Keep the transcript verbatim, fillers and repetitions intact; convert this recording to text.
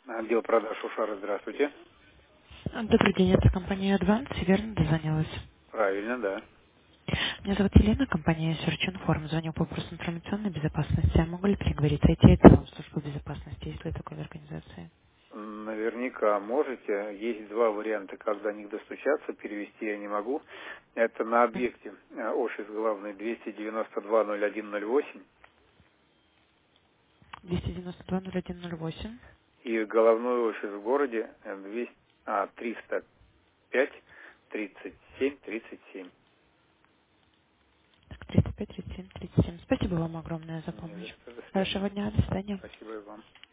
Отдел продаж Ушара, здравствуйте. Добрый день, это компания Advance, верно дозвонилась? Правильно, да. Меня зовут Елена, компания Search Inform. Звоню по вопросу информационной безопасности. А могу ли переговорить с ай ти-отделом службы безопасности, есть ли такой в организации? Наверняка можете. Есть два варианта, как до них достучаться. Перевести я не могу. Это на объекте э, офис главный двести девяносто два ноль один ноль восемь двести девяносто два ноль один ноль восемь. и головной офис в городе э, двести, а, триста пять тридцать семь тридцать семь. Так, триста пять тридцать семь тридцать семь. Спасибо вам огромное за Не за помощь. что, до свидания. Хорошего дня, до свидания. Спасибо и вам.